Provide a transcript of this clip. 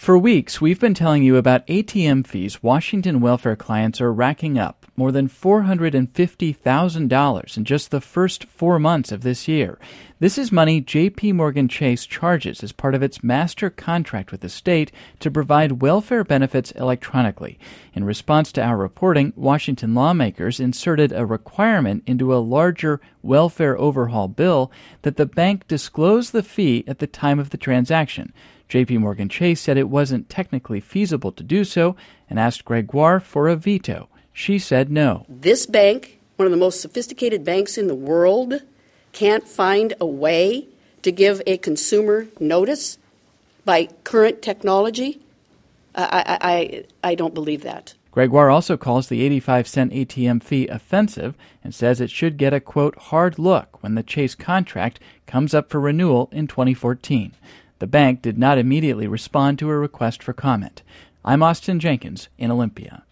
For weeks, we've been telling you about ATM fees Washington welfare clients are racking up, more than $450,000 in just the first 4 months of this year. This is money J.P. Morgan Chase charges as part of its master contract with the state to provide welfare benefits electronically. In response to our reporting, Washington lawmakers inserted a requirement into a larger welfare overhaul bill that the bank disclose the fee at the time of the transaction. J.P. Morgan Chase said it wasn't technically feasible to do so and asked Gregoire for a veto. She said no. This bank, one of the most sophisticated banks in the world, can't find a way to give a consumer notice by current technology? I don't believe that. Gregoire also calls the 85-cent ATM fee offensive and says it should get a, quote, hard look when the Chase contract comes up for renewal in 2014. The bank did not immediately respond to a request for comment. I'm Austin Jenkins in Olympia.